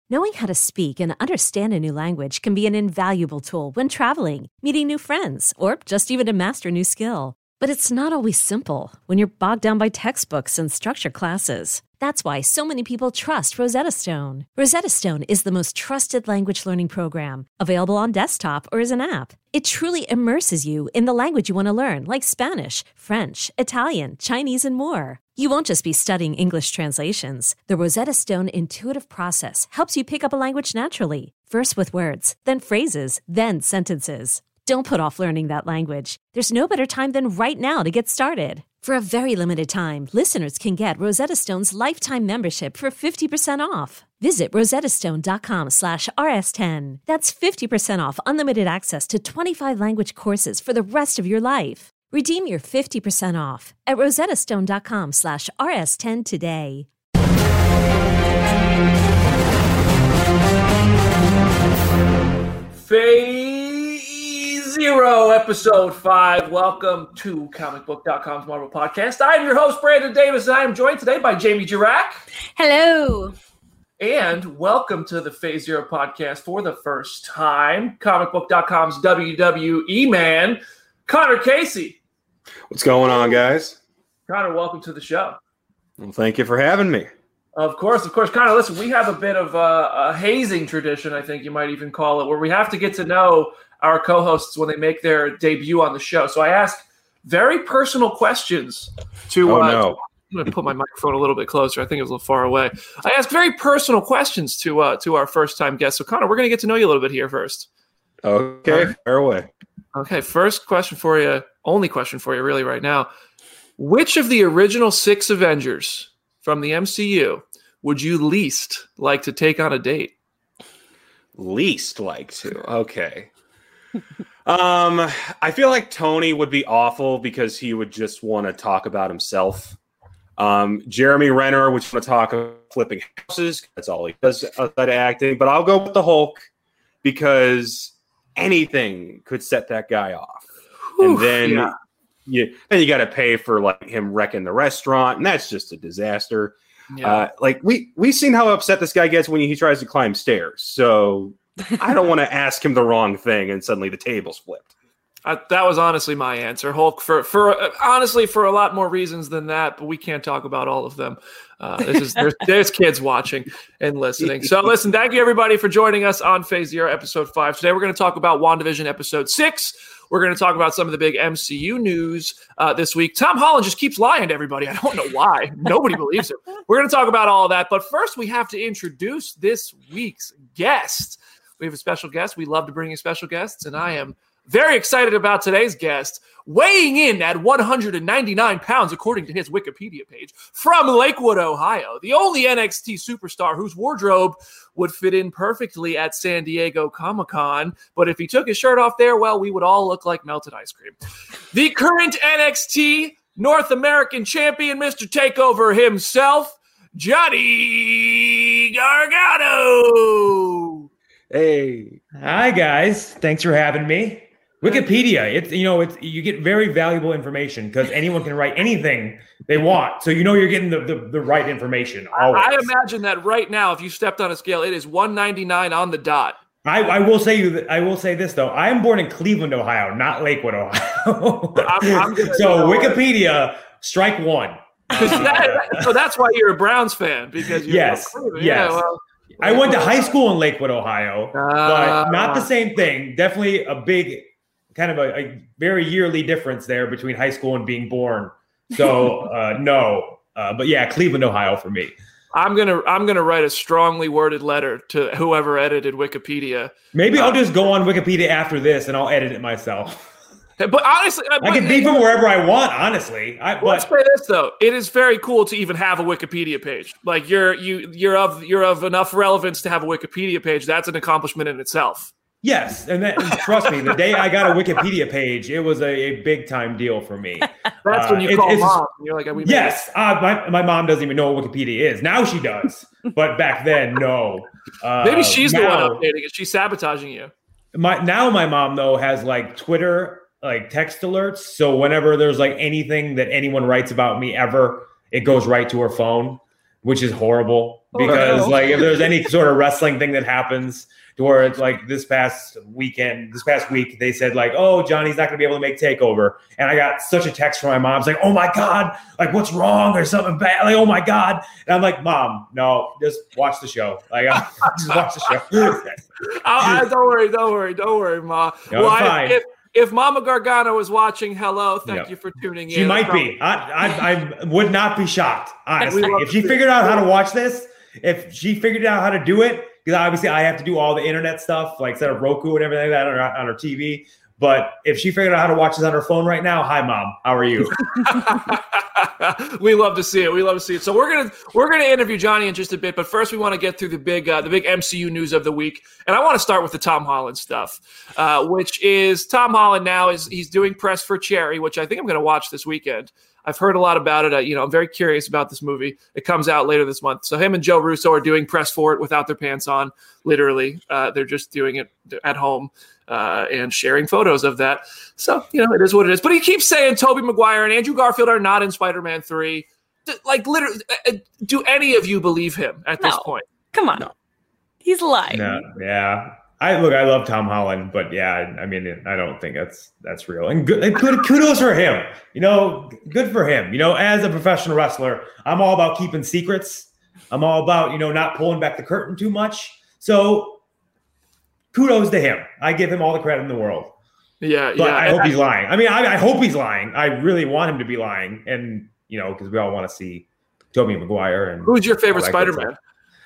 Knowing how to speak and understand a new language can be an invaluable tool when traveling, meeting new friends, or just even to master a new skill. But it's not always simple when you're bogged down by textbooks and structured classes. That's why so many people trust Rosetta Stone. Rosetta Stone is the most trusted language learning program, available on desktop or as an app. It truly immerses you in the language you want to learn, like Spanish, French, Italian, Chinese, and more. You won't just be studying English translations. The Rosetta Stone intuitive process helps you pick up a language naturally, first with words, then phrases, then sentences. Don't put off learning that language. There's no better time than right now to get started. For a very limited time, listeners can get Rosetta Stone's lifetime membership for 50% off. Visit rosettastone.com/rs10. That's 50% off unlimited access to 25 language courses for the rest of your life. Redeem your 50% off at rosettastone.com/rs10 today. Phase Zero, Episode 5. Welcome to comicbook.com's Marvel Podcast. I am your host, Brandon Davis, and I am joined today by Jamie Jirac. Hello. And welcome to the Phase Zero Podcast for the first time, comicbook.com's WWE man, Connor Casey. What's going on, guys? Connor, welcome to the show. Well, thank you for having me. Of course. Connor, listen, we have a bit of a hazing tradition, I think you might even call it, where we have to get to know our co-hosts when they make their debut on the show. So I ask very personal questions to Oh, no. I'm going to put my microphone a little bit closer. I think it was a little far away. I ask very personal questions to our first-time guests. So, Connor, we're going to get to know you a little bit here first. Okay, fire away. Okay, first question for you, only question for you really right now. Which of the original 6 Avengers from the MCU would you least like to take on a date? Least like to. Okay. I feel like Tony would be awful because he would just want to talk about himself. Jeremy Renner would want to talk about flipping houses. That's all he does outside of acting. But I'll go with the Hulk because anything could set that guy off. And then you got to pay for like him wrecking the restaurant, and that's just a disaster. Yeah. We've seen how upset this guy gets when he tries to climb stairs. So I don't want to ask him the wrong thing and suddenly the table's flipped. That was honestly my answer, Hulk, for honestly for a lot more reasons than that, but we can't talk about all of them. There's kids watching and listening. So listen, thank you everybody for joining us on Phase Zero, Episode 5. Today we're going to talk about WandaVision Episode 6. We're going to talk about some of the big MCU news this week. Tom Holland just keeps lying to everybody. I don't know why. Nobody believes him. We're going to talk about all of that, but first we have to introduce this week's guest. We have a special guest. We love to bring you special guests, and I am very excited about today's guest, weighing in at 199 pounds, according to his Wikipedia page, from Lakewood, Ohio, the only NXT superstar whose wardrobe would fit in perfectly at San Diego Comic-Con, but if he took his shirt off there, well, we would all look like melted ice cream. The current NXT North American champion, Mr. Takeover himself, Johnny Gargano. Hey. Hi, guys. Thanks for having me. Wikipedia, it's you get very valuable information because anyone can write anything they want. So you're getting the right information always. I imagine that right now, if you stepped on a scale, it is 199 on the dot. I will say this though. I am born in Cleveland, Ohio, not Lakewood, Ohio. So Wikipedia, strike one. So that's why you're a Browns fan, because you're yes. Yeah, well, I went to high school in Lakewood, Ohio, but not the same thing. Definitely a big, kind of a very yearly difference there between high school and being born. So no, but yeah, Cleveland, Ohio for me. I'm gonna write a strongly worded letter to whoever edited Wikipedia. Maybe I'll just go on Wikipedia after this and I'll edit it myself. But honestly, I can be from wherever I want. Honestly, let's say this though: it is very cool to even have a Wikipedia page. Like you're of enough relevance to have a Wikipedia page. That's an accomplishment in itself. Yes, and trust me, the day I got a Wikipedia page, it was a big time deal for me. That's when you call mom. And you're like, yes, my mom doesn't even know what Wikipedia is. Now she does, but back then, no. Maybe she's the one updating it. She's sabotaging you. My mom though has like Twitter, like text alerts. So whenever there's like anything that anyone writes about me ever, it goes right to her phone. which is horrible because like if there's any sort of wrestling thing that happens to where it's like this past week, they said like, oh, Johnny's not going to be able to make TakeOver. And I got such a text from my mom. It's like, oh my God, like what's wrong or something bad? Like, oh my God. And I'm like, Mom, no, just watch the show. Like, just watch the show. Don't worry, Ma. No, well, if Mama Gargano is watching, hello, thank you for tuning in. She might be. I would not be shocked, honestly. If she figured out how to watch this, if she figured out how to do it, because obviously I have to do all the internet stuff, like set up Roku and everything like that on her TV. But if she figured out how to watch this on her phone right now, hi, Mom, how are you? We love to see it. So we're gonna interview Johnny in just a bit, but first we want to get through the big MCU news of the week, and I want to start with the Tom Holland stuff, which is Tom Holland now he's doing press for Cherry, which I think I'm going to watch this weekend. I've heard a lot about it. I'm very curious about this movie. It comes out later this month. So him and Joe Russo are doing press for it without their pants on, literally. They're just doing it at home and sharing photos of that. So, it is what it is. But he keeps saying Tobey Maguire and Andrew Garfield are not in Spider-Man 3. Like, literally, do any of you believe him at this point? Come on. No. He's lying. No, yeah. I love Tom Holland, but yeah, I mean, I don't think that's real. And good kudos for him. Good for him. As a professional wrestler, I'm all about keeping secrets. I'm all about, not pulling back the curtain too much. So kudos to him. I give him all the credit in the world. Yeah. But I hope he's lying. I mean, I hope he's lying. I really want him to be lying. And, because we all want to see Tobey Maguire. And who's your favorite Spider-Man?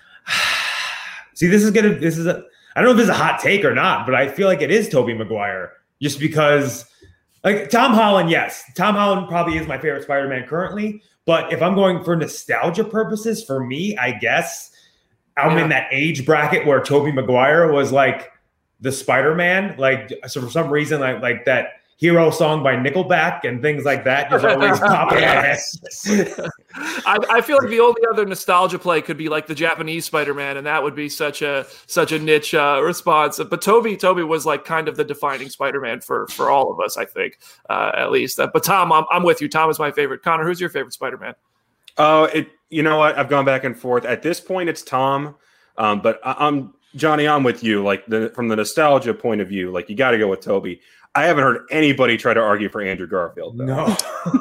See, I don't know if this is a hot take or not, but I feel like it is Tobey Maguire just because like Tom Holland, yes. Tom Holland probably is my favorite Spider-Man currently, but if I'm going for nostalgia purposes, for me, I guess I'm in that age bracket where Tobey Maguire was like the Spider-Man. Like, so for some reason, like that Hero song by Nickelback and things like that just always pop in my head. I feel like the only other nostalgia play could be like the Japanese Spider-Man, and that would be such a niche response. But Toby was like kind of the defining Spider-Man for all of us, I think, at least. But Tom, I'm with you. Tom is my favorite. Connor, who's your favorite Spider-Man? You know what? I've gone back and forth. At this point, it's Tom. But I'm Johnny. I'm with you. Like from the nostalgia point of view, like you got to go with Toby. I haven't heard anybody try to argue for Andrew Garfield, though. No.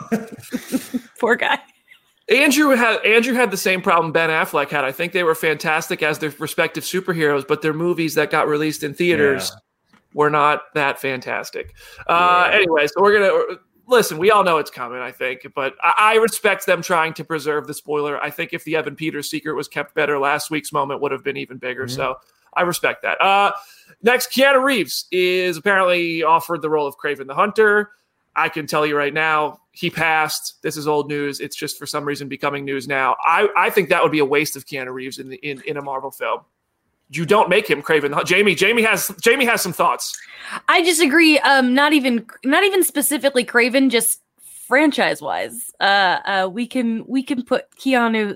Poor guy. Andrew had the same problem Ben Affleck had. I think they were fantastic as their respective superheroes, but their movies that got released in theaters were not that fantastic. Anyway, so we're going to listen. We all know it's coming, I think, but I respect them trying to preserve the spoiler. I think if the Evan Peters secret was kept better, last week's moment would have been even bigger. Mm-hmm. So I respect that. Next, Keanu Reeves is apparently offered the role of Kraven the Hunter. I can tell you right now, he passed. This is old news. It's just for some reason becoming news now. I think that would be a waste of Keanu Reeves in a Marvel film. You don't make him Kraven the Hunter. Jamie has some thoughts. I disagree. Not even specifically Kraven, just franchise-wise. We can put Keanu.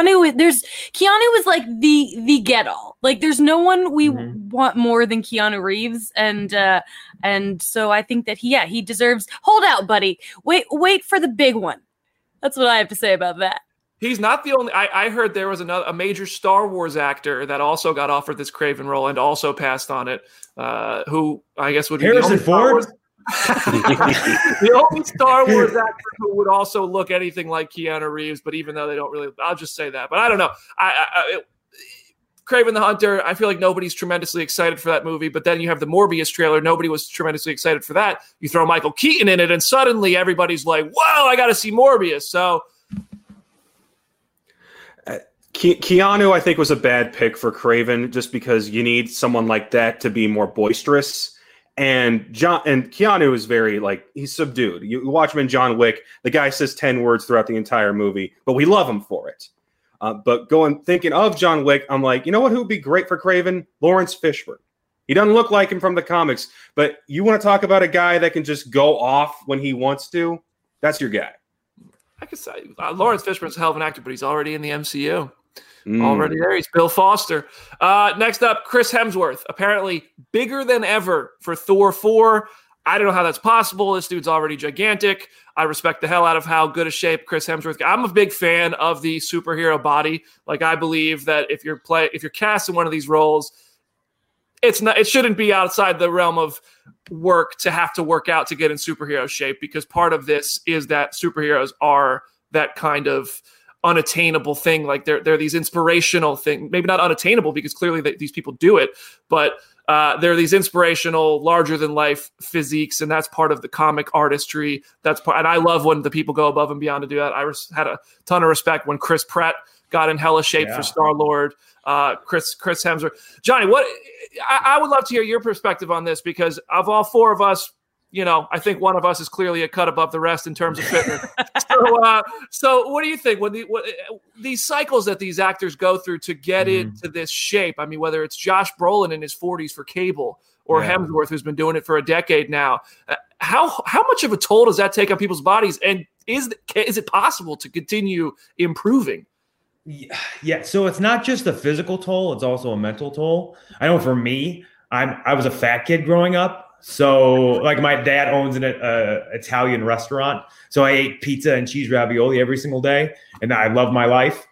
Keanu is like the get-all. Like there's no one we want more than Keanu Reeves, and so I think that he deserves. Hold out, buddy. Wait for the big one. That's what I have to say about that. He's not the only. I heard there was a major Star Wars actor that also got offered this Kraven role and also passed on it. Who I guess would be Harrison Ford. The only Star Wars actor who would also look anything like Keanu Reeves, but even though they don't really, I'll just say that. But I don't know. Kraven the Hunter, I feel like nobody's tremendously excited for that movie, but then you have the Morbius trailer. Nobody was tremendously excited for that. You throw Michael Keaton in it, and suddenly everybody's like, whoa, I got to see Morbius. So Keanu, I think, was a bad pick for Kraven just because you need someone like that to be more boisterous. And Keanu is very, he's subdued. You watch him in John Wick, the guy says 10 words throughout the entire movie, but we love him for it. But thinking of John Wick, I'm like, you know what, who would be great for Kraven? Lawrence Fishburne. He doesn't look like him from the comics, but you want to talk about a guy that can just go off when he wants to? That's your guy. I could say Lawrence Fishburne's a hell of an actor, but he's already in the MCU. Already there. He's Bill Foster. Next up, Chris Hemsworth. Apparently bigger than ever for Thor 4. I don't know how that's possible. This dude's already gigantic. I respect the hell out of how good a shape Chris Hemsworth. I'm a big fan of the superhero body. Like, I believe that if you're cast in one of these roles, it shouldn't be outside the realm of work to have to work out to get in superhero shape, because part of this is that superheroes are that kind of unattainable thing. Like they're these inspirational thing, maybe not unattainable because clearly these people do it, but they're these inspirational, larger than life physiques, and that's part of the comic artistry. And I love when the people go above and beyond to do that. I had a ton of respect when Chris Pratt got in hella shape for Star-Lord. Chris Hemsworth. Johnny, I would love to hear your perspective on this, because of all four of us, I think one of us is clearly a cut above the rest in terms of fitness. So what do you think when these cycles that these actors go through to get into this shape? I mean, whether it's Josh Brolin in his 40s for Cable or Hemsworth, who's been doing it for a decade now, how much of a toll does that take on people's bodies? And is it possible to continue improving? Yeah. So it's not just a physical toll; it's also a mental toll. I know for me, I was a fat kid growing up. So, like, my dad owns an Italian restaurant. So I ate pizza and cheese ravioli every single day, and I love my life.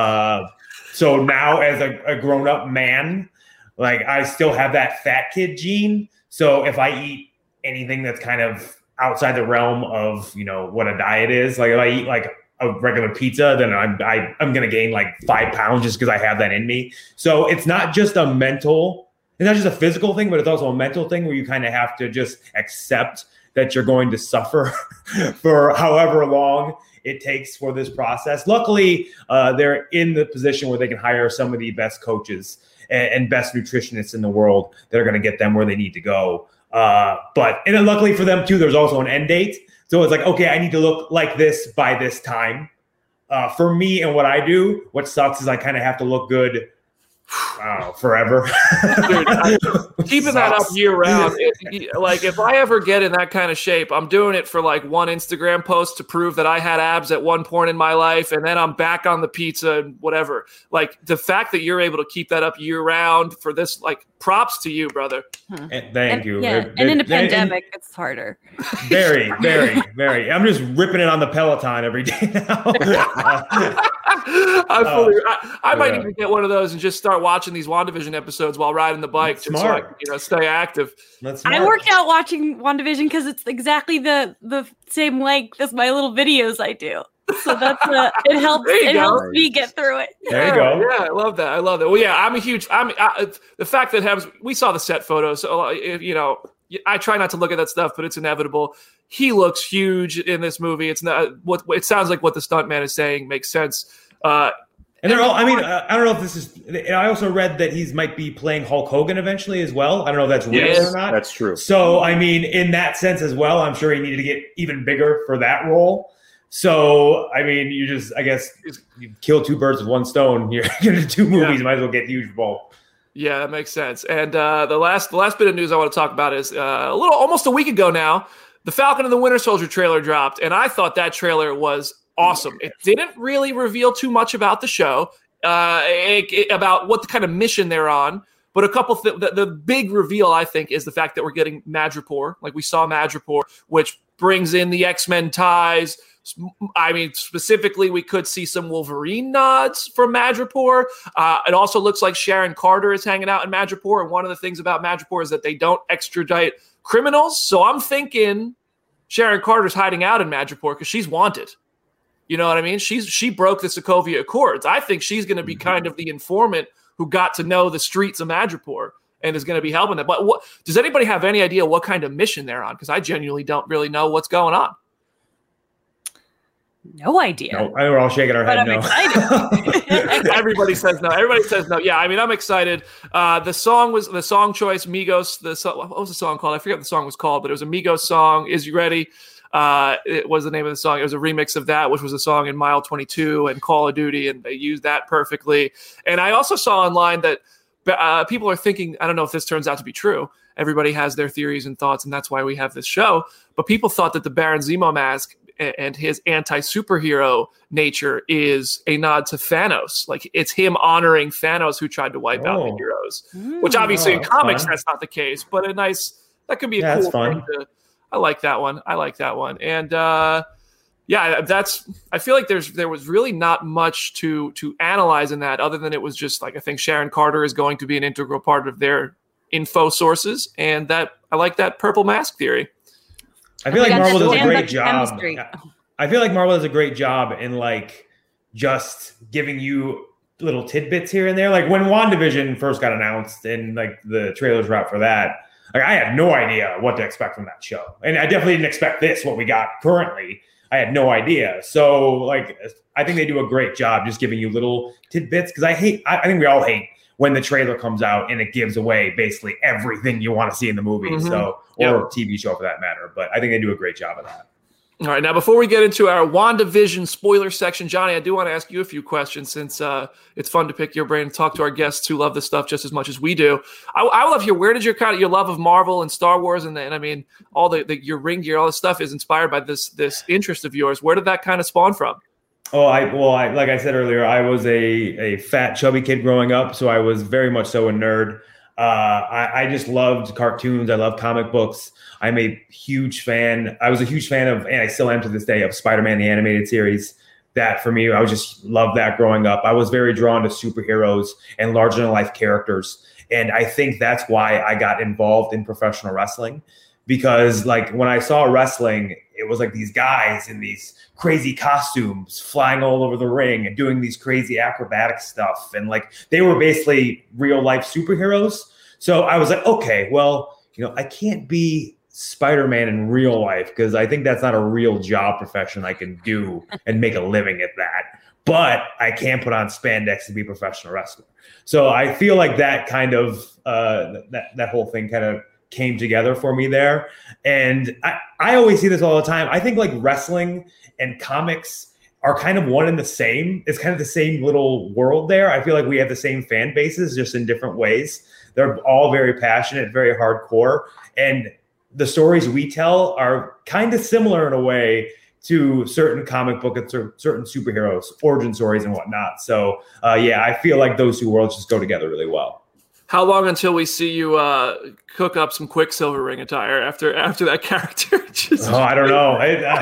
So now, as a grown-up man, like, I still have that fat kid gene. So if I eat anything that's kind of outside the realm of, what a diet is, like if I eat like a regular pizza, then I'm going to gain like 5 pounds just because I have that in me. So it's not just a mental, it's not just a physical thing, but it's also a mental thing where you kind of have to just accept that you're going to suffer for however long it takes for this process. Luckily, they're in the position where they can hire some of the best coaches and best nutritionists in the world that are going to get them where they need to go. And then luckily for them too, there's also an end date. So it's like, okay, I need to look like this by this time. For me and what I do, what sucks is I kind of have to look good forever. Dude, keeping that up year round. Like, if I ever get in that kind of shape, I'm doing it for like one Instagram post to prove that I had abs at one point in my life, and then I'm back on the pizza and whatever. Like, the fact that you're able to keep that up year round for this, like, props to you, brother. Thank you. Yeah, and in a pandemic, it's harder. Very, very, very. I'm just ripping it on the Peloton every day now. I might even get one of those and just start watching these WandaVision episodes while riding the bike, just so I can, stay active. I worked out watching WandaVision because it's exactly the same length as my little videos I do. So that's it helps. It helps me get through it. There you go. Yeah, I love that. Well, yeah, I'm a huge. The fact that we saw the set photos. So I try not to look at that stuff, but it's inevitable. He looks huge in this movie. It's not what it sounds like. What the stuntman is saying makes sense. And they're all. I mean, I don't know if this is. I also read that he might be playing Hulk Hogan eventually as well. I don't know if that's real or not. That's true. So I mean, in that sense as well, I'm sure he needed to get even bigger for that role. So, I mean, you kill two birds with one stone. You're going to do 2 movies. You might as well get huge both. Yeah, that makes sense. And the last bit of news I want to talk about is almost a week ago now, the Falcon and the Winter Soldier trailer dropped. And I thought that trailer was awesome. It didn't really reveal too much about the show, about what the kind of mission they're on. But a couple the big reveal, I think, is the fact that we're getting Madripoor. Like, we saw Madripoor, which brings in the X-Men ties. I mean, specifically, we could see some Wolverine nods from Madripoor. It also looks like Sharon Carter is hanging out in Madripoor. And one of the things about Madripoor is that they don't extradite criminals. So I'm thinking Sharon Carter's hiding out in Madripoor because she's wanted. You know what I mean? She broke the Sokovia Accords. I think she's going to be kind of the informant who got to know the streets of Madripoor and is going to be helping them. But does anybody have any idea what kind of mission they're on? Because I genuinely don't really know what's going on. No idea. No, we're all shaking our head. I'm excited. Everybody says no. Everybody says no. Yeah, I mean, I'm excited. The song choice, Migos. What was the song called? I forget what the song was called, but it was a Migos song. Is You Ready? It was the name of the song. It was a remix of that, which was a song in Mile 22 and Call of Duty, and they used that perfectly. And I also saw online that people are thinking, I don't know if this turns out to be true. Everybody has their theories and thoughts, and that's why we have this show. But people thought that the Baron Zemo mask and his anti-superhero nature is a nod to Thanos. Like, it's him honoring Thanos, who tried to wipe out the heroes. Which obviously in comics, that's not the case, but that could be a cool thing I like that one. And I feel like there was really not much to analyze in that, other than it was just like, I think Sharon Carter is going to be an integral part of their info sources, and that I like that purple mask theory. I feel like Marvel does a great job. I feel like Marvel does a great job in like just giving you little tidbits here and there. Like when WandaVision first got announced and like the trailers were out for that, like I had no idea what to expect from that show. And I definitely didn't expect what we got currently. I had no idea. So like, I think they do a great job just giving you little tidbits, because I think we all hate when the trailer comes out and it gives away basically everything you want to see in the movie. Mm-hmm. Or TV show for that matter. But I think they do a great job of that. All right, now before we get into our WandaVision spoiler section, Johnny, I do want to ask you a few questions, since it's fun to pick your brain and talk to our guests who love this stuff just as much as we do. I would love to hear, where did your love of Marvel and Star Wars and I mean all your ring gear, all this stuff is inspired by this interest of yours. Where did that kind of spawn from? Oh, like I said earlier, I was a fat, chubby kid growing up, so I was very much so a nerd. I just loved cartoons. I love comic books. I'm a huge fan. I was a huge fan of, and I still am to this day, of Spider-Man, the animated series. That for me, I was just loved that growing up. I was very drawn to superheroes and larger than life characters. And I think that's why I got involved in professional wrestling, because like when I saw wrestling, it was like these guys in these crazy costumes flying all over the ring and doing these crazy acrobatic stuff. And like, they were basically real life superheroes. So I was like, okay, well, I can't be Spider-Man in real life, because I think that's not a real job profession I can do and make a living at that. But I can put on spandex to be a professional wrestler. So I feel like that kind of, that whole thing kind of came together for me there. And I always see this all the time. I think like wrestling and comics are kind of one and the same. It's kind of the same little world there. I feel like we have the same fan bases, just in different ways. They're all very passionate, very hardcore. And the stories we tell are kind of similar in a way to certain comic book and certain superheroes, origin stories and whatnot. So I feel like those two worlds just go together really well. How long until we see you cook up some Quicksilver ring attire after that character? I don't know.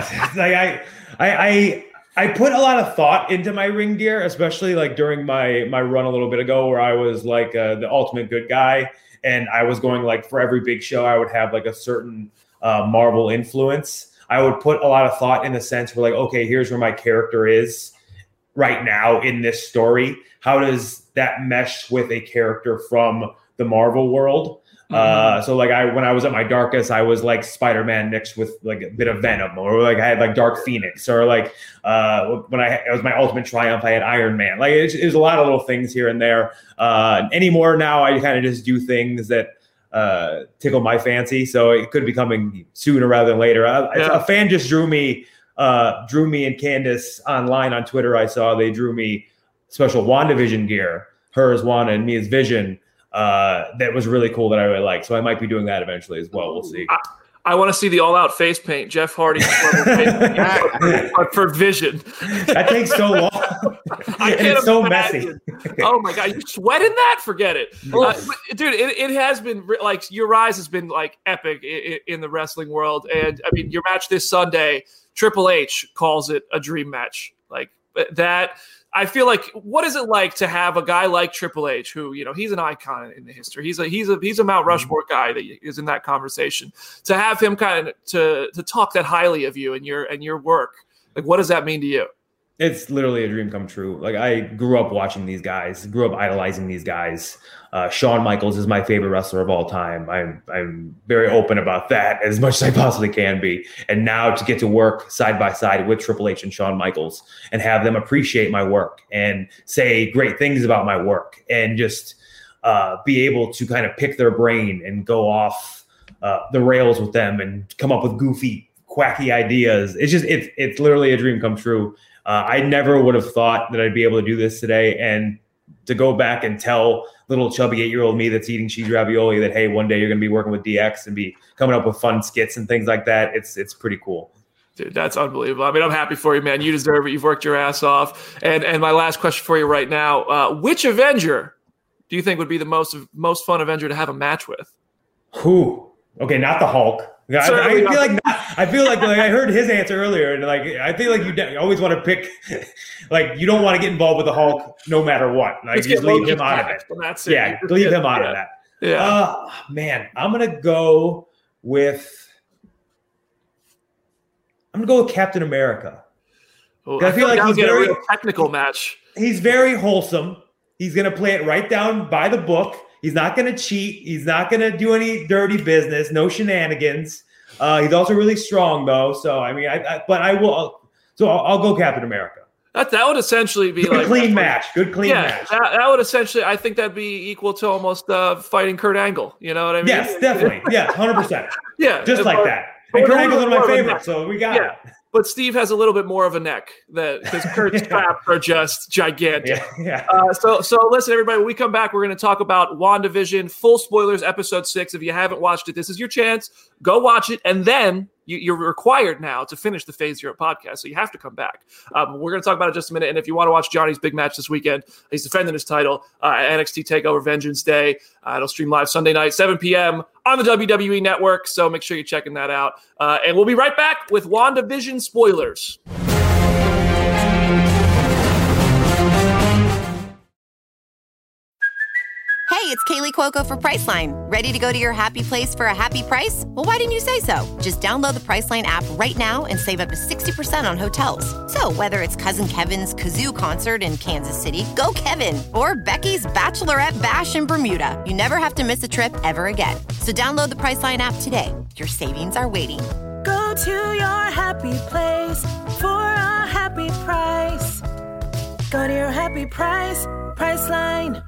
I put a lot of thought into my ring gear, especially like during my run a little bit ago, where I was like the ultimate good guy, and I was going like for every big show I would have like a certain Marvel influence. I would put a lot of thought in the sense where like, okay, here's where my character is right now in this story. How does that mesh with a character from the Marvel world? So like when I was at my darkest, I was like Spider-Man mixed with like a bit of Venom, or like I had like Dark Phoenix, or like when it was my Ultimate Triumph, I had Iron Man. Like it was a lot of little things here and there. Anymore now, I kind of just do things that tickle my fancy. So it could be coming sooner rather than later. A fan just drew me and Candace online on Twitter. I saw they drew me special WandaVision gear, her as Wanda and me as Vision. That was really cool, that I really liked. So I might be doing that eventually as well. We'll see. I want to see the all-out face paint, Jeff Hardy, for Vision. That takes so long. And it's so messy. Oh my God, you sweat in that? Forget it, dude. It has been like your rise has been like epic in the wrestling world, and I mean your match this Sunday, Triple H calls it a dream match, like that. I feel like, what is it like to have a guy like Triple H, who, he's an icon in the history. He's a Mount Rushmore guy that is in that conversation. To have him kind of to talk that highly of you and your work, like, what does that mean to you? It's literally a dream come true. Like, I grew up watching these guys, grew up idolizing these guys. Shawn Michaels is my favorite wrestler of all time. I'm very open about that as much as I possibly can be. And now to get to work side by side with Triple H and Shawn Michaels and have them appreciate my work and say great things about my work and just be able to kind of pick their brain and go off the rails with them and come up with goofy, quacky ideas. It's literally a dream come true. I never would have thought that I'd be able to do this today, and to go back and tell little chubby 8-year-old me that's eating cheese ravioli that, hey, one day you're going to be working with DX and be coming up with fun skits and things like that. It's pretty cool. Dude, that's unbelievable. I mean, I'm happy for you, man. You deserve it. You've worked your ass off. And my last question for you right now, which Avenger do you think would be the most fun Avenger to have a match with? Who? Okay, not the Hulk. Yeah, I feel like I heard his answer earlier, and like I feel like you always want to pick, like you don't want to get involved with the Hulk no matter what. Like just leave him out of it. That's yeah, leave him out of that. Yeah. Man, I'm gonna go with Captain America. Oh, I feel like he's a real technical match. He's very wholesome. He's gonna play it right down by the book. He's not going to cheat. He's not going to do any dirty business. No shenanigans. He's also really strong, though. So I mean, I will. So I'll go Captain America. That would essentially be good clean match. Good clean match. That would essentially, I think that'd be equal to almost fighting Kurt Angle. You know what I mean? Yes, definitely. Yes, 100%. Yeah, just like that. And Kurt Angle's one of my favorites, so we got it. But Steve has a little bit more of a neck because Kurt's traps are just gigantic. Yeah. So listen, everybody, when we come back, we're going to talk about WandaVision, full spoilers, episode 6. If you haven't watched it, this is your chance. Go watch it. And then you're required now to finish the Phase Zero podcast. So you have to come back. We're going to talk about it in just a minute. And if you want to watch Johnny's big match this weekend, he's defending his title at NXT TakeOver Vengeance Day. It'll stream live Sunday night, 7 p.m. on the WWE Network. So make sure you're checking that out. And we'll be right back with WandaVision spoilers. Hey, it's Kaylee Cuoco for Priceline. Ready to go to your happy place for a happy price? Well, why didn't you say so? Just download the Priceline app right now and save up to 60% on hotels. So whether it's Cousin Kevin's Kazoo Concert in Kansas City, go Kevin, or Becky's Bachelorette Bash in Bermuda, you never have to miss a trip ever again. So download the Priceline app today. Your savings are waiting. Go to your happy place for a happy price. Go to your happy price, Priceline.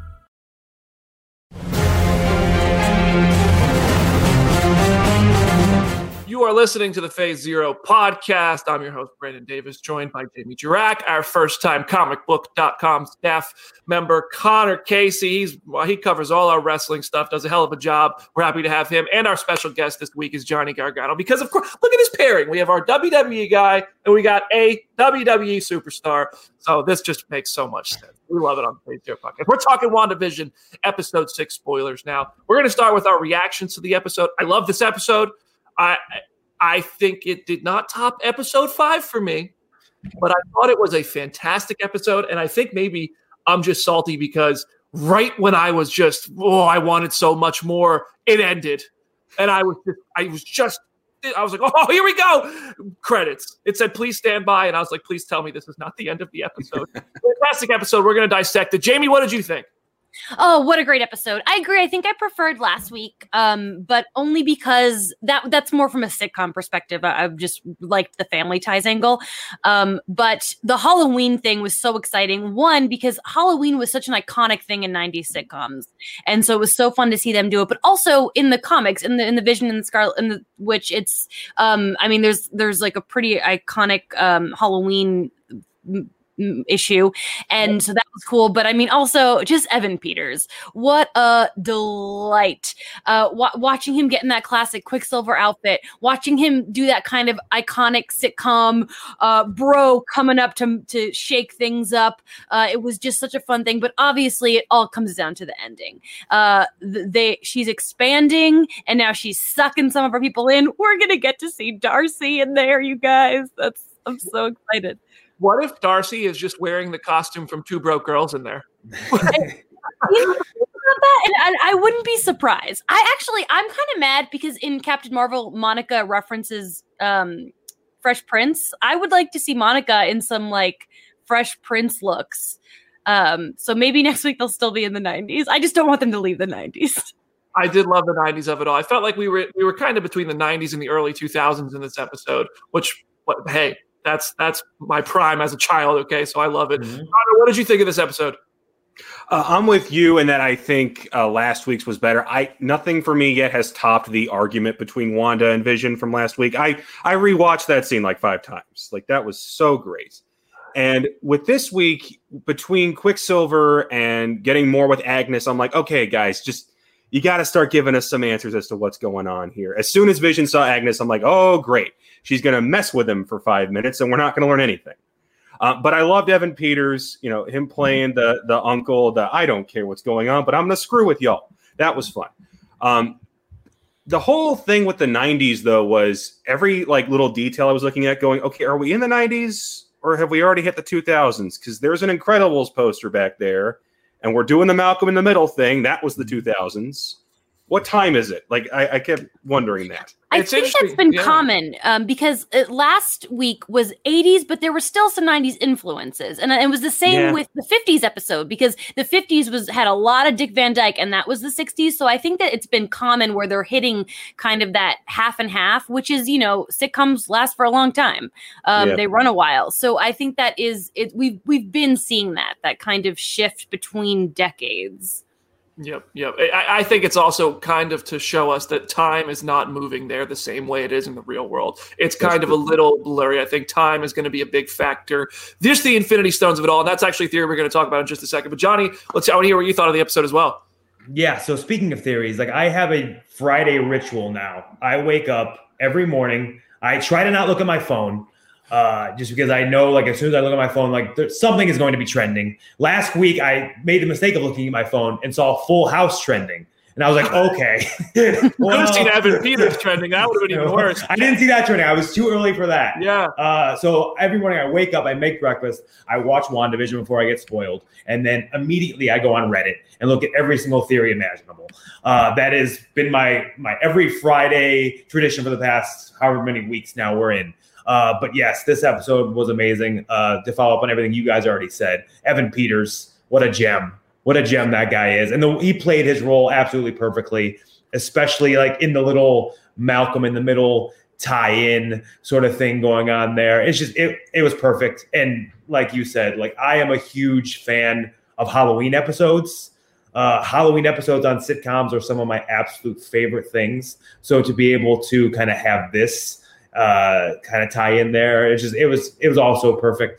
You are listening to the Phase Zero podcast. I'm your host, Brandon Davis, joined by Jamie Jirac, our first-time comicbook.com staff member, Connor Casey. He covers all our wrestling stuff, does a hell of a job. We're happy to have him. And our special guest this week is Johnny Gargano because, of course, look at this pairing. We have our WWE guy, and we got a WWE superstar. So this just makes so much sense. We love it on the Phase Zero podcast. We're talking WandaVision, episode 6 spoilers now. We're going to start with our reactions to the episode. I love this episode. I think it did not top episode 5 for me, but I thought it was a fantastic episode. And I think maybe I'm just salty because right when I was I wanted so much more, it ended. And I was like, oh, here we go. Credits. It said, please stand by. And I was like, please tell me this is not the end of the episode. Fantastic episode. We're going to dissect it. Jamie, what did you think? Oh, what a great episode. I agree. I think I preferred last week, but only because that's more from a sitcom perspective. I've just liked the family ties angle. But the Halloween thing was so exciting. One, because Halloween was such an iconic thing in 90s sitcoms. And so it was so fun to see them do it. But also in the comics, in the Vision and the Scarlet, in the which it's, there's like a pretty iconic Halloween issue, and so that was cool. But I mean, also just Evan Peters, what a delight. Watching him get in that classic Quicksilver outfit, watching him do that kind of iconic sitcom bro coming up to shake things up, it was just such a fun thing. But obviously it all comes down to the ending. She's expanding and now she's sucking some of her people in. We're gonna get to see Darcy in there, you guys. I'm so excited. What if Darcy is just wearing the costume from Two Broke Girls in there? And I wouldn't be surprised. I'm kind of mad because in Captain Marvel, Monica references Fresh Prince. I would like to see Monica in some like Fresh Prince looks. So maybe next week they'll still be in the 90s. I just don't want them to leave the 90s. I did love the 90s of it all. I felt like we were kind of between the 90s and the early 2000s in this episode, hey, that's my prime as a child. Okay, so I love it. Mm-hmm. Connor, what did you think of this episode? I'm with you in that I think last week's was better. Nothing for me yet has topped the argument between Wanda and Vision from last week. I rewatched that scene like 5 times. Like that was so great. And with this week, between Quicksilver and getting more with Agnes, I'm like, okay, guys, you got to start giving us some answers as to what's going on here. As soon as Vision saw Agnes, I'm like, oh, great. She's going to mess with him for 5 minutes, and we're not going to learn anything. But I loved Evan Peters, him playing the uncle, I don't care what's going on, but I'm going to screw with y'all. That was fun. The whole thing with the 90s, though, was every like little detail I was looking at going, okay, are we in the 90s or have we already hit the 2000s? Because there's an Incredibles poster back there, and we're doing the Malcolm in the Middle thing. That was the 2000s. What time is it? Like, I kept wondering that. I think that's been common because last week was 80s, but there were still some 90s influences. And it was the same with the 50s episode because the 50s had a lot of Dick Van Dyke and that was the 60s. So I think that it's been common where they're hitting kind of that half and half, which is, sitcoms last for a long time. They run a while. So I think that is it. We've been seeing that kind of shift between decades. Yep. I think it's also kind of to show us that time is not moving there the same way it is in the real world. It's kind of a little blurry. I think time is going to be a big factor. There's the Infinity Stones of it all, and that's actually a theory we're going to talk about in just a second. But Johnny, I want to hear what you thought of the episode as well. Yeah, so speaking of theories, like I have a Friday ritual now. I wake up every morning. I try to not look at my phone. Just because I know, like, as soon as I look at my phone, like, something is going to be trending. Last week, I made the mistake of looking at my phone and saw Full House trending. And I was like, okay. Well, I've seen Evan Peters trending. That would have been even worse. I didn't see that trending. I was too early for that. Yeah. So every morning I wake up, I make breakfast, I watch WandaVision before I get spoiled. And then immediately I go on Reddit and look at every single theory imaginable. That has been my every Friday tradition for the past however many weeks now we're in. But yes, this episode was amazing. To follow up on everything you guys already said, Evan Peters, what a gem. What a gem that guy is. And he played his role absolutely perfectly, especially like in the little Malcolm in the Middle tie-in sort of thing going on there. It's just, it was perfect. And like you said, like I am a huge fan of Halloween episodes. Halloween episodes on sitcoms are some of my absolute favorite things. So to be able to kind of have this kind of tie in there, it was also perfect.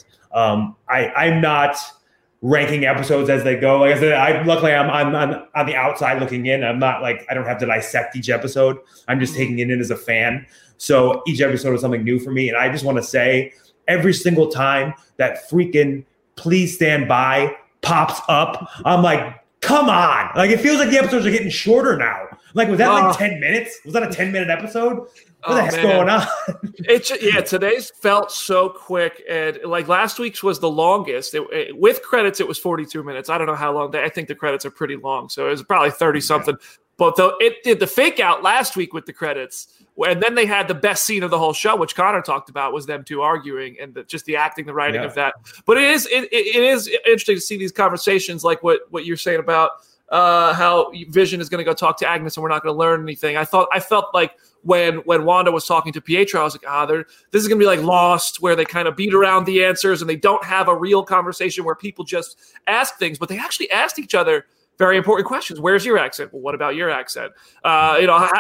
I'm not ranking episodes as they go. Like I said, luckily I'm on the outside looking in. I'm not like, I don't have to dissect each episode. I'm just taking it in as a fan. So each episode is something new for me. And I just want to say every single time that freaking Please Stand By pops up, I'm like, come on. Like, it feels like the episodes are getting shorter now. Like, was that like 10 minutes? Was that a 10-minute episode? What the heck's going on? Today's felt so quick. And like last week's was the longest. With credits, it was 42 minutes. I don't know how long. I think the credits are pretty long. So it was probably 30-something. Okay. But it did the fake out last week with the credits. And then they had the best scene of the whole show, which Connor talked about, was them two arguing and just the acting, the writing of that. But it is interesting to see these conversations like what you're saying about how Vision is going to go talk to Agnes and we're not going to learn anything. I felt like when Wanda was talking to Pietro, I was like, this is going to be like Lost, where they kind of beat around the answers and they don't have a real conversation where people just ask things, but they actually asked each other very important questions. Where's your accent? Well, what about your accent? I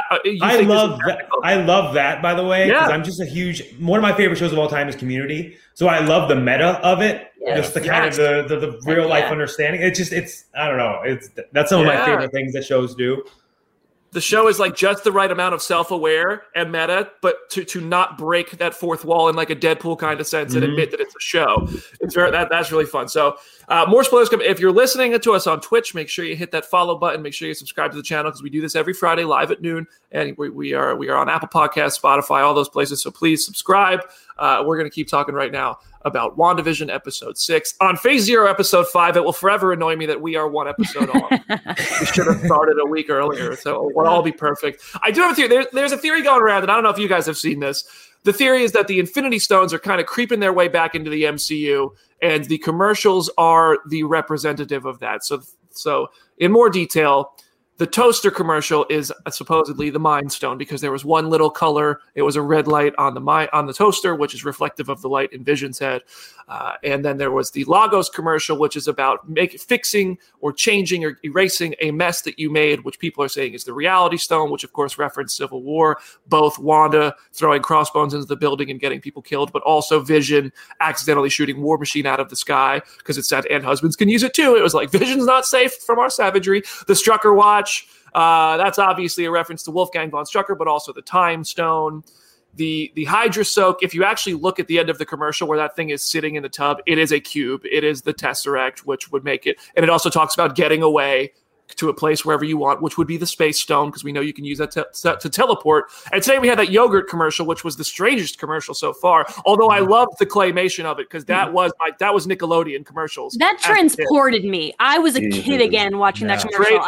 love that, by the way, because I'm just one of my favorite shows of all time is Community. So I love the meta of it. Just the kind of the real life understanding. I don't know. That's some of my favorite things that shows do. The show is like just the right amount of self-aware and meta, but to not break that fourth wall in like a Deadpool kind of sense and admit that it's a show. It's that's really fun. So more spoilers come. If you're listening to us on Twitch, make sure you hit that follow button. Make sure you subscribe to the channel because we do this every Friday live at noon. And we are on Apple Podcasts, Spotify, all those places. So please subscribe. We're going to keep talking right now about WandaVision episode 6. On Phase Zero episode 5, it will forever annoy me that we are one episode on. We should have started a week earlier, so we'll all be perfect. I do have a theory. There's a theory going around, and I don't know if you guys have seen this. The theory is that the Infinity Stones are kind of creeping their way back into the MCU, and the commercials are the representative of that. So in more detail, the toaster commercial is supposedly the Mind Stone because there was one little color. It was a red light on the toaster, which is reflective of the light in Vision's head. And then there was the Lagos commercial, which is about fixing or changing or erasing a mess that you made, which people are saying is the Reality Stone, which of course referenced Civil War, both Wanda throwing crossbones into the building and getting people killed, but also Vision accidentally shooting War Machine out of the sky because it said, and husbands can use it too. It was like, Vision's not safe from our savagery. The Strucker Watch, that's obviously a reference to Wolfgang von Strucker, but also the Time Stone. The Hydra Soak, if you actually look at the end of the commercial where that thing is sitting in the tub, it is a cube. It is the Tesseract, which would make it. And it also talks about getting away. to a place wherever you want, which would be the Space Stone, because we know you can use that to teleport. And today we had that yogurt commercial, which was the strangest commercial so far. Although I loved the claymation of it, because that was Nickelodeon commercials. That transported me. I was a kid again watching that commercial.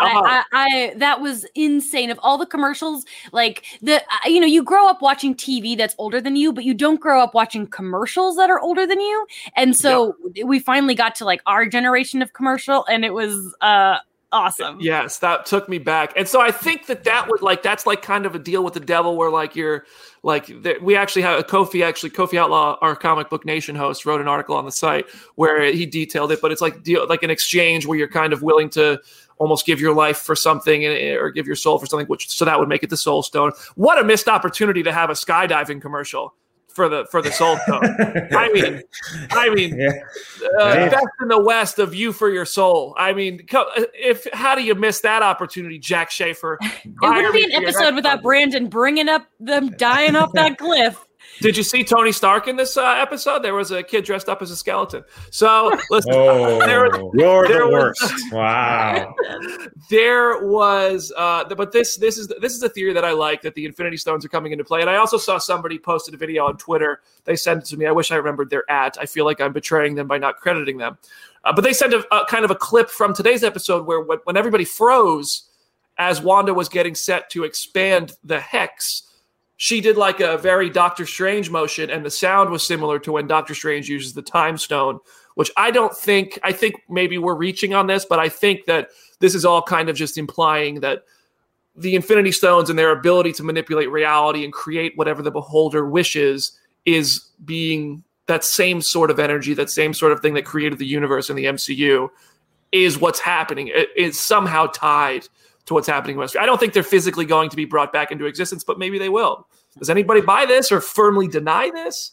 I that was insane. Of all the commercials, like you grow up watching TV that's older than you, but you don't grow up watching commercials that are older than you. And so we finally got to like our generation of commercial, and it was awesome. Yes, that took me back. And so I think that would that's like kind of a deal with the devil, where like you're like we actually have Kofi Outlaw, our Comic Book Nation host, wrote an article on the site where he detailed it, but it's like an exchange where you're kind of willing to almost give your life for something or give your soul for something, so that would make it the Soul Stone. What a missed opportunity to have a skydiving commercial for the Soul Stone. I mean, best in the West of You for Your Soul. I mean, how do you miss that opportunity, Jack Schaefer? It wouldn't be an episode without Brandon bringing up them dying off that cliff. Did you see Tony Stark in this episode? There was a kid dressed up as a skeleton. So listen, you're the worst. Wow. There was, but this is a theory that I like, that the Infinity Stones are coming into play. And I also saw somebody posted a video on Twitter. They sent it to me. I wish I remembered their @ I feel like I'm betraying them by not crediting them. But they sent a kind of a clip from today's episode where when everybody froze as Wanda was getting set to expand the hex, she did like a very Doctor Strange motion, and the sound was similar to when Doctor Strange uses the Time Stone, which I think maybe we're reaching on this, but I think that this is all kind of just implying that the Infinity Stones and their ability to manipulate reality and create whatever the beholder wishes is being that same sort of energy, that same sort of thing that created the universe in the MCU is what's happening. It's somehow tied to what's happening in Westfield. I don't think they're physically going to be brought back into existence, but maybe they will. Does anybody buy this or firmly deny this?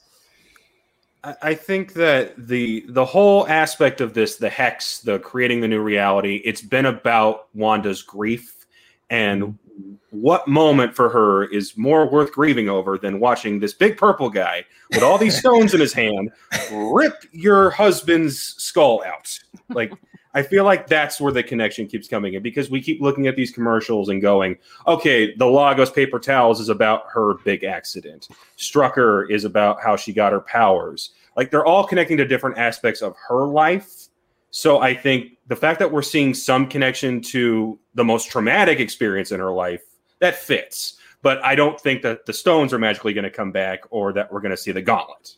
I think that the whole aspect of this, the hex, the creating the new reality, it's been about Wanda's grief, and what moment for her is more worth grieving over than watching this big purple guy with all these stones in his hand rip your husband's skull out? Like, I feel like that's where the connection keeps coming in, because we keep looking at these commercials and going, okay, the Lagos paper towels is about her big accident. Strucker is about how she got her powers. Like, they're all connecting to different aspects of her life. So I think the fact that we're seeing some connection to the most traumatic experience in her life, that fits. But I don't think that the stones are magically going to come back, or that we're going to see the gauntlet.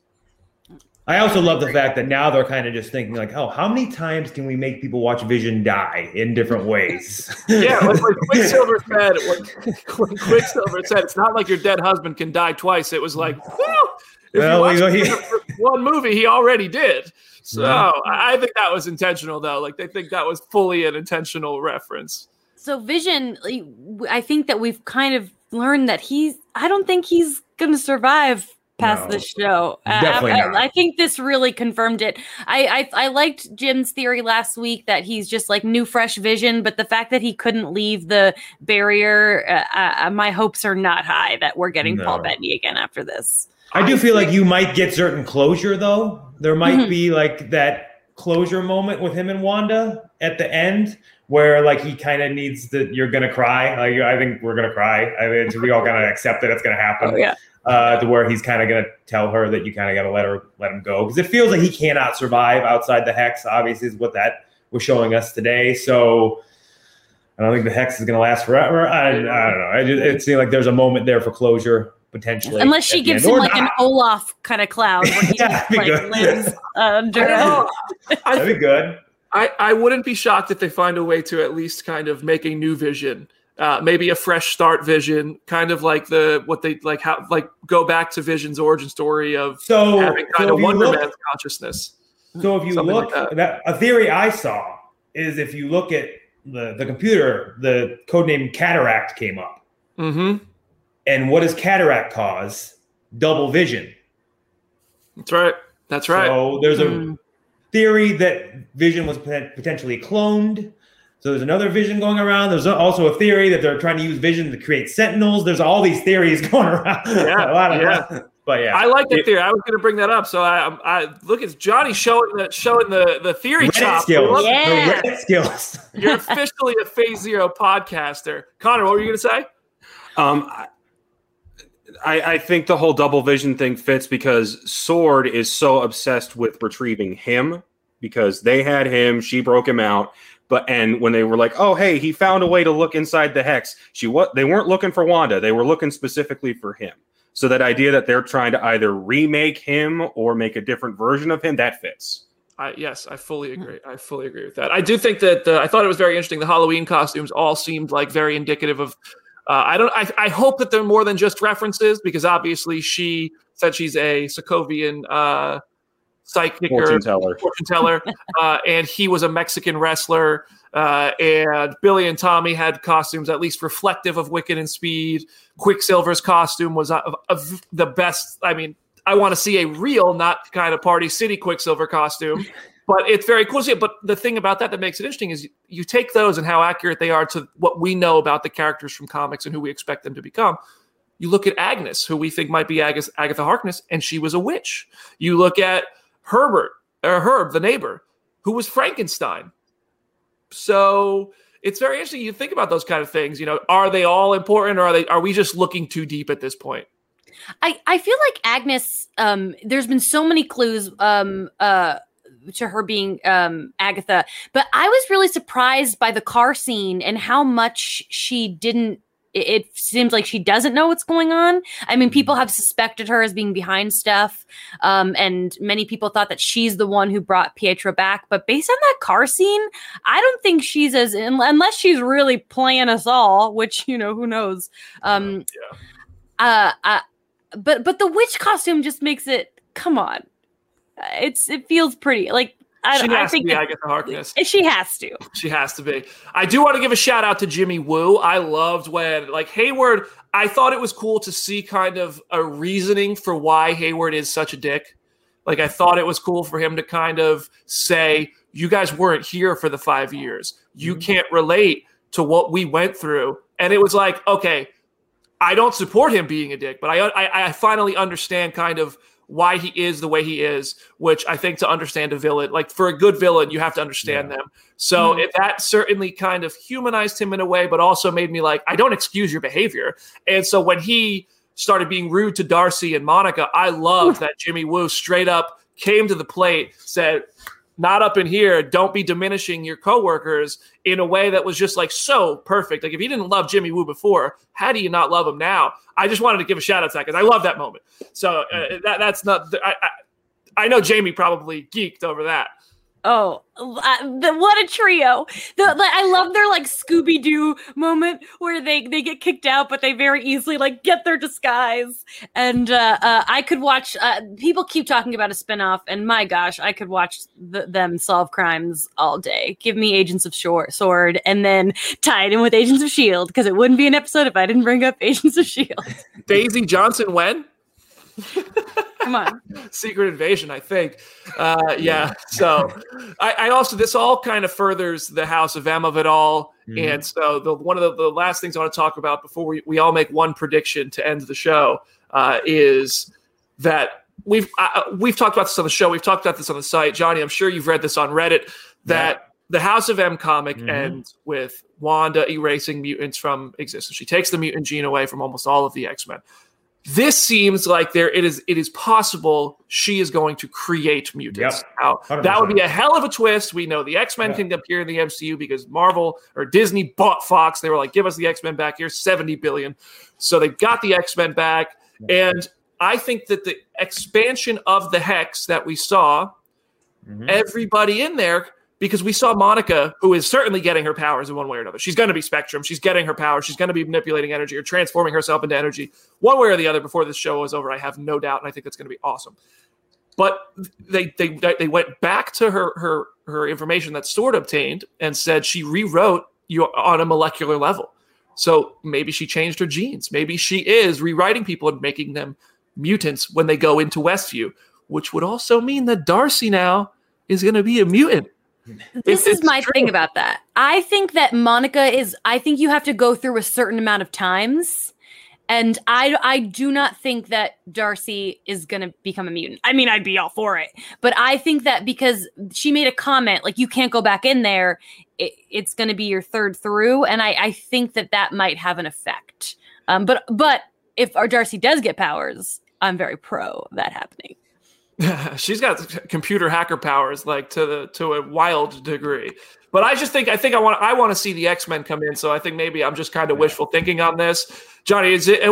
I also love the fact that now they're kind of just thinking like, oh, how many times can we make people watch Vision die in different ways? Yeah, like Quicksilver said, when Quicksilver said, it's not like your dead husband can die twice. It was like, whew, if you watch one movie, he already did. So I think that was intentional, though. Like, they think that was fully an intentional reference. So Vision, I think that we've kind of learned that I don't think he's going to survive past this show. Definitely not. I think this really confirmed it. I liked Jim's theory last week that he's just like new, fresh Vision, but the fact that he couldn't leave the barrier, my hopes are not high that we're getting Paul Bettany again after this. I do feel like you might get certain closure, though. There might be like that closure moment with him and Wanda at the end where like he kind of needs you're going to cry. Like, I think we're going to cry. I mean, we all kind of accept that it's going to happen. Oh, yeah. To where he's kind of going to tell her that you kind of got to let him go, because it feels like he cannot survive outside the hex. Obviously, is what that was showing us today. So I don't think the hex is going to last forever. I don't know. It seemed like there's a moment there for closure potentially, unless she gives him like an Olaf kind of cloud where he lands under. That'd be good. I wouldn't be shocked if they find a way to at least kind of make a new Vision. Maybe a fresh start Vision, kind of like go back to Vision's origin story of having kind of Wonder Man's consciousness. So if you look, a theory I saw is if you look at the computer, the codename Cataract came up. Mm-hmm. And what does Cataract cause? Double vision. That's right. So there's a theory that Vision was potentially cloned. So there's another Vision going around. There's also a theory that they're trying to use Vision to create Sentinels. There's all these theories going around. Yeah, But yeah, I like that theory. I was going to bring that up. So I look at Johnny showing the theory Reddit chop. skills. Yeah. The Reddit skills. You're officially a Phase Zero podcaster. Connor, what were you going to say? I think the whole double vision thing fits because Sword is so obsessed with retrieving him because they had him, she broke him out. And when they were like, oh, hey, he found a way to look inside the hex, they weren't looking for Wanda. They were looking specifically for him. So that idea that they're trying to either remake him or make a different version of him, that fits. Yes, I fully agree. I fully agree with that. I do think that I thought it was very interesting. The Halloween costumes all seemed like very indicative of. I hope that they're more than just references because obviously she said she's a Sokovian psychic Fortune teller, and he was a Mexican wrestler. And Billy and Tommy had costumes at least reflective of Wiccan and Speed. Quicksilver's costume was of the best. I mean, I want to see a real, not kind of Party City Quicksilver costume, but it's very cool to see it. But the thing about that makes it interesting is you take those and how accurate they are to what we know about the characters from comics and who we expect them to become. You look at Agnes, who we think might be Agatha Harkness, and she was a witch. You look at Herb, the neighbor, who was Frankenstein. So it's very interesting. You think about those kind of things. Are they all important, or are we just looking too deep at this point? I feel like Agnes. There's been so many clues to her being Agatha, but I was really surprised by the car scene and how much she didn't. It seems like she doesn't know what's going on. I mean, people have suspected her as being behind stuff. And many people thought that she's the one who brought Pietro back. But based on that car scene, I don't think she's unless she's really playing us all, which, who knows? But the witch costume just makes it, come on. It feels pretty like, I think Agatha Harkness. She has to. She has to be. I do want to give a shout out to Jimmy Woo. I loved when, Hayward, I thought it was cool to see kind of a reasoning for why Hayward is such a dick. I thought it was cool for him to kind of say, you guys weren't here for the 5 years. You can't relate to what we went through. And it was like, okay, I don't support him being a dick, but I finally understand kind of why he is the way he is, which I think to understand a villain, for a good villain, you have to understand them. So that certainly kind of humanized him in a way, but also made me I don't excuse your behavior. And so when he started being rude to Darcy and Monica, I loved that Jimmy Woo straight up came to the plate, said, not up in here, don't be diminishing your coworkers in a way that was just so perfect. If you didn't love Jimmy Woo before, how do you not love him now? I just wanted to give a shout out to that because I love that moment. So that's not, I know Jamie probably geeked over that. Oh, what a trio. I love their Scooby-Doo moment where they get kicked out, but they very easily get their disguise. And I could watch, people keep talking about a spinoff, and my gosh, I could watch them solve crimes all day. Give me Agents of S.W.O.R.D. and then tie it in with Agents of S.H.I.E.L.D. because it wouldn't be an episode if I didn't bring up Agents of S.H.I.E.L.D. Daisy Johnson when? Come on. Secret Invasion, I think. Yeah. So I also, this all kind of furthers the House of M of it all. And so one of the last things I want to talk about before we all make one prediction to end the show is that we've talked about this on the show. We've talked about this on the site. Johnny, I'm sure you've read this on Reddit, that the House of M comic ends with Wanda erasing mutants from existence. She takes the mutant gene away from almost all of the X-Men. This seems like it is possible she is going to create mutants. Now, that would be a hell of a twist. We know the X-Men can appear in the MCU because Marvel or Disney bought Fox. They were like, give us the X-Men back. Here's $70 billion. So they got the X-Men back. And I think that the expansion of the Hex that we saw, everybody in there, because we saw Monica, who is certainly getting her powers in one way or another. She's going to be Spectrum. She's getting her powers. She's going to be manipulating energy or transforming herself into energy one way or the other before this show is over. I have no doubt, and I think that's going to be awesome. But they went back to her information that S.W.O.R.D. obtained and said she rewrote you on a molecular level. So maybe she changed her genes. Maybe she is rewriting people and making them mutants when they go into Westview, which would also mean that Darcy now is going to be a mutant. This is my thing about that. I think that Monica I think you have to go through a certain amount of times And I do not think that Darcy is going to become a mutant. I mean, I'd be all for it. But I think that because she made a comment, like, you can't go back in there, it's going to be your third through. And I think that might have an effect. But if our Darcy does get powers, I'm very pro that happening. She's got computer hacker powers, like to a wild degree. But I want to see the X-Men come in. So I think maybe I'm just kind of wishful thinking on this. Johnny,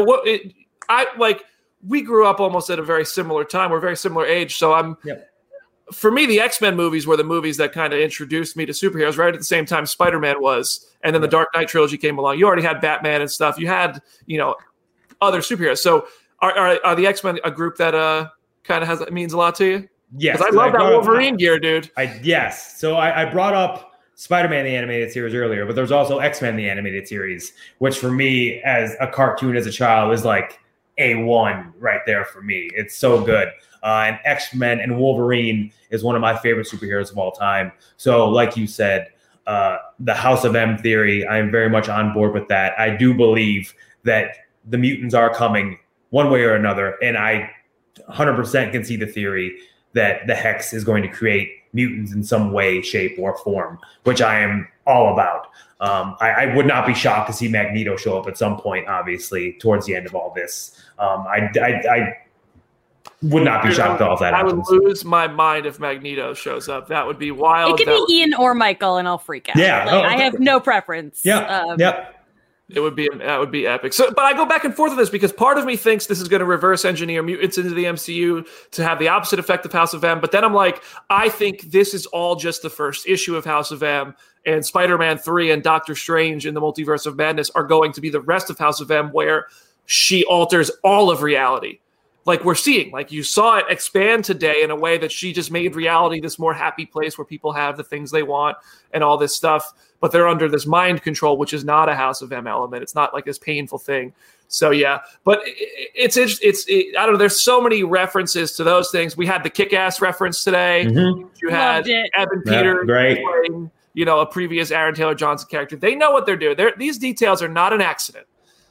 we grew up almost at a very similar time. We're very similar age. So for me, the X-Men movies were the movies that kind of introduced me to superheroes right at the same time Spider-Man was. And then the Dark Knight trilogy came along. You already had Batman and stuff. You had, other superheroes. So are the X-Men a group that kind of means a lot to you? Yes. Because I love that Wolverine gear, dude. Yes. So I brought up Spider-Man the animated series earlier, but there's also X-Men the animated series, which for me as a cartoon as a child is like A1 right there for me. It's so good. And X-Men and Wolverine is one of my favorite superheroes of all time. So like you said, the House of M theory, I'm very much on board with that. I do believe that the mutants are coming one way or another, and I 100% can see the theory that the Hex is going to create mutants in some way, shape, or form, which I am all about. I would not be shocked to see Magneto show up at some point, obviously, towards the end of all this. I would not be shocked at all if that happens. I would lose my mind if Magneto shows up. That would be wild. It could be Ian or Michael, and I'll freak out. Yeah. I have no preference. Yeah. That would be epic. So, but I go back and forth on this because part of me thinks this is going to reverse engineer mutants into the MCU to have the opposite effect of House of M. But then I'm like, I think this is all just the first issue of House of M, and Spider-Man 3 and Doctor Strange in the Multiverse of Madness are going to be the rest of House of M, where she alters all of reality. Like we're seeing, like you saw it expand today in a way that she just made reality this more happy place where people have the things they want and all this stuff, but they're under this mind control, which is not a House of M element. It's not like this painful thing. So yeah, but it's I don't know. There's so many references to those things. We had the Kick-Ass reference today. Mm-hmm. You had Evan Peters playing, a previous Aaron Taylor Johnson character. They know what they're doing. These details are not an accident.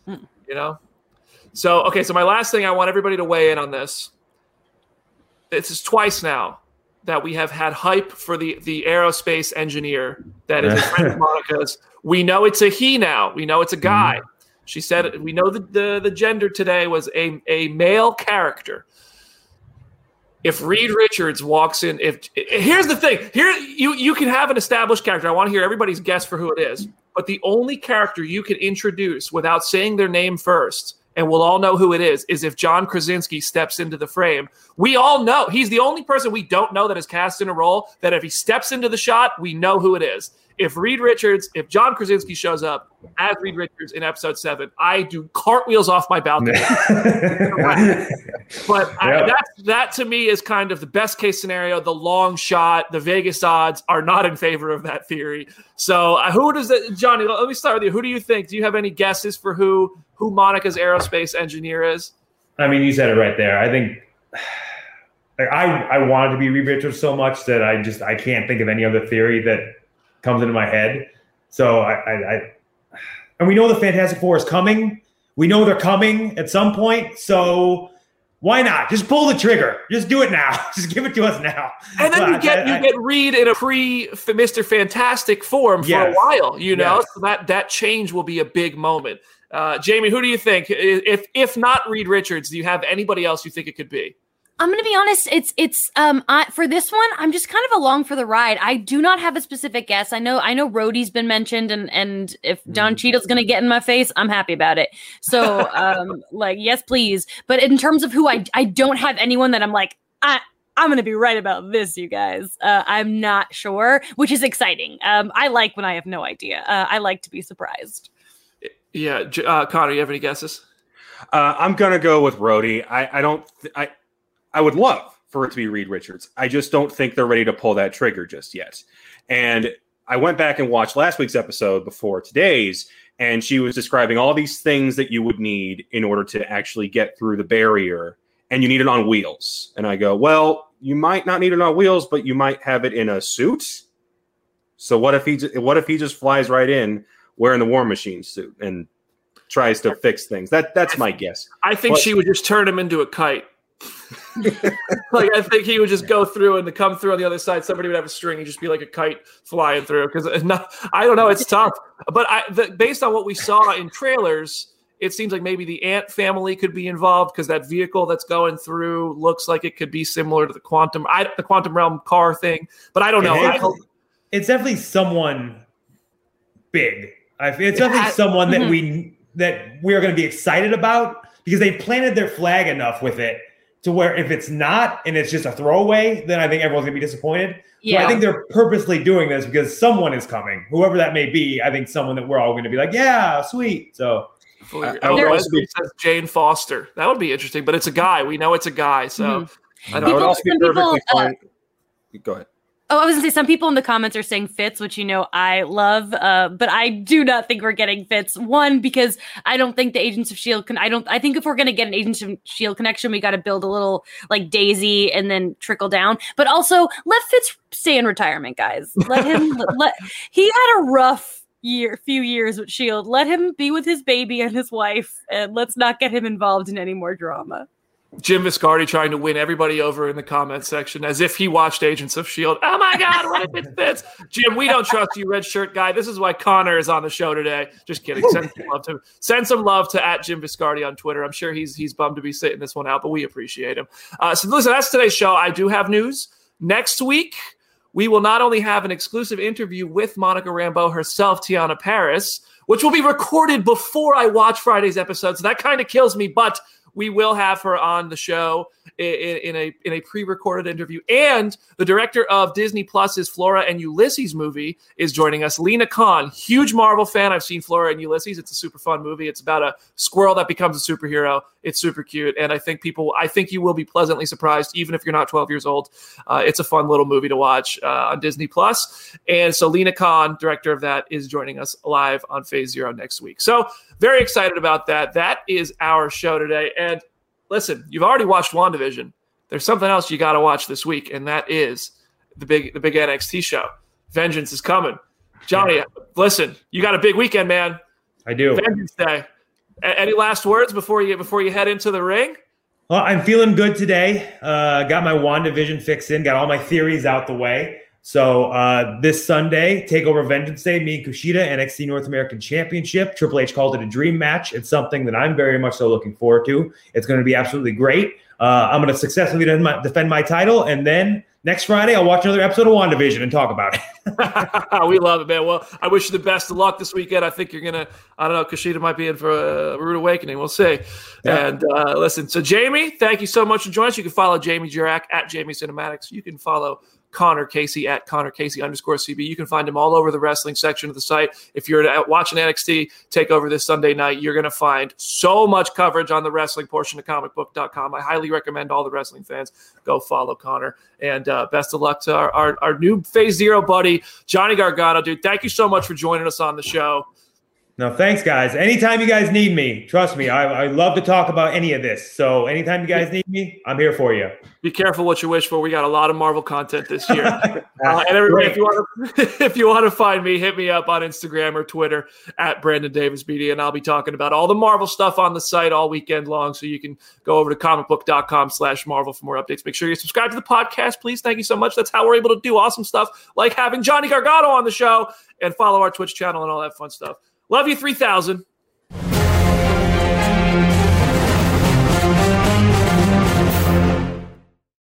So, okay, so my last thing, I want everybody to weigh in on this. This is twice now that we have had hype for the aerospace engineer that is a friend of Monica's. We know it's a he now. We know it's a guy. She said we know the gender today was a male character. If Reed Richards walks in, here's the thing. Here you can have an established character. I want to hear everybody's guess for who it is. But the only character you can introduce without saying their name first, and we'll all know who it is if John Krasinski steps into the frame. We all know. He's the only person we don't know that is cast in a role that if he steps into the shot, we know who it is. If John Krasinski shows up as Reed Richards in episode 7, I do cartwheels off my balcony. But that to me is kind of the best case scenario. The long shot, the Vegas odds are not in favor of that theory. So who does that, Johnny? Let me start with you. Who do you think? Do you have any guesses for who Monica's aerospace engineer is? I mean, you said it right there. I think I wanted to be Reed Richards so much that I can't think of any other theory that comes into my head. So and we know the Fantastic Four is coming. We know they're coming at some point. So why not? Just pull the trigger. Just do it now. Just give it to us now. And then you get Reed in a pre-Mr. Fantastic form for a while, So that change will be a big moment. Jamie, who do you think? If not Reed Richards, do you have anybody else you think it could be? I'm going to be honest. It's for this one, I'm just kind of along for the ride. I do not have a specific guess. I know Rhodey's been mentioned, and if Don Cheadle's going to get in my face, I'm happy about it. So, yes, please. But in terms of who I don't have anyone that I'm like, I'm going to be right about this, you guys. I'm not sure, which is exciting. I like when I have no idea. I like to be surprised. Yeah. Connor, you have any guesses? I'm going to go with Rhodey. I would love for it to be Reed Richards. I just don't think they're ready to pull that trigger just yet. And I went back and watched last week's episode before today's, and she was describing all these things that you would need in order to actually get through the barrier, and you need it on wheels. And I go, well, you might not need it on wheels, but you might have it in a suit. So what if he just flies right in wearing the War Machine suit and tries to fix things. That's my guess. I think she would just turn him into a kite. Like I think he would just go through and to come through on the other side. Somebody would have a string. He'd just be like a kite flying through. Because I don't know. It's tough. But based on what we saw in trailers, it seems like maybe the ant family could be involved because that vehicle that's going through looks like it could be similar to the quantum realm car thing. But I don't know. It's definitely someone big. It's definitely someone that we are going to be excited about because they planted their flag enough with it to where if it's not and it's just a throwaway, then I think everyone's going to be disappointed. Yeah. So I think they're purposely doing this because someone is coming, whoever that may be. I think someone that we're all going to be like, yeah, sweet. So says Jane Foster. That would be interesting, but it's a guy. We know it's a guy. So I would also be perfectly fine. Go ahead. Oh, I was going to say some people in the comments are saying Fitz, which I love, but I do not think we're getting Fitz. One, because I don't think the Agents of S.H.I.E.L.D. I think if we're going to get an Agents of S.H.I.E.L.D. connection, we got to build a little like Daisy and then trickle down. But also, let Fitz stay in retirement, guys. Let him. He had a rough few years with S.H.I.E.L.D. Let him be with his baby and his wife, and let's not get him involved in any more drama. Jim Viscardi trying to win everybody over in the comment section as if he watched Agents of S.H.I.E.L.D. Oh, my God, what if it fits? Jim, we don't trust you, red shirt guy. This is why Connor is on the show today. Just kidding. Send some love to at Jim Viscardi on Twitter. I'm sure he's bummed to be sitting this one out, but we appreciate him. So listen, that's today's show. I do have news. Next week, we will not only have an exclusive interview with Monica Rambeau herself, Tiana Paris, which will be recorded before I watch Friday's episode. So that kind of kills me, but we will have her on the show in a pre-recorded interview. And the director of Disney Plus's Flora and Ulysses movie is joining us, Lena Khan. Huge Marvel fan. I've seen Flora and Ulysses. It's a super fun movie. It's about a squirrel that becomes a superhero. It's super cute. And I think you will be pleasantly surprised, even if you're not 12 years old. It's a fun little movie to watch on Disney Plus. And so Lena Khan, director of that, is joining us live on Phase Zero next week. So very excited about that. That is our show today. And listen, you've already watched WandaVision. There's something else you got to watch this week, and that is the big NXT show. Vengeance is coming. Johnny, listen, you got a big weekend, man. I do. Vengeance Day. Any last words before you head into the ring? Well, I'm feeling good today. Got my WandaVision fix in. Got all my theories out the way. So this Sunday, TakeOver Vengeance Day, me and Kushida, NXT North American Championship. Triple H called it a dream match. It's something that I'm very much so looking forward to. It's going to be absolutely great. I'm going to successfully defend my title, and then next Friday, I'll watch another episode of WandaVision and talk about it. We love it, man. Well, I wish you the best of luck this weekend. I think you're going to, I don't know, Kushida might be in for a rude awakening. We'll see. Yeah. And listen, so Jamie, thank you so much for joining us. You can follow Jamie Jirak at Jamie Cinematics. You can follow Connor Casey at Connor Casey _CB. You can find him all over the wrestling section of the site. If you're watching NXT TakeOver this Sunday night, you're going to find so much coverage on the wrestling portion of comicbook.com. I highly recommend all the wrestling fans go follow Connor. And best of luck to our new Phase Zero buddy, Johnny Gargano. Dude, thank you so much for joining us on the show. No, thanks, guys. Anytime you guys need me, trust me, I love to talk about any of this. So anytime you guys need me, I'm here for you. Be careful what you wish for. We got a lot of Marvel content this year. And everybody, if you want to find me, hit me up on Instagram or Twitter at Brandon Davis Media, and I'll be talking about all the Marvel stuff on the site all weekend long. So you can go over to comicbook.com/Marvel for more updates. Make sure you subscribe to the podcast, please. Thank you so much. That's how we're able to do awesome stuff like having Johnny Gargano on the show, and follow our Twitch channel and all that fun stuff. Love you 3000.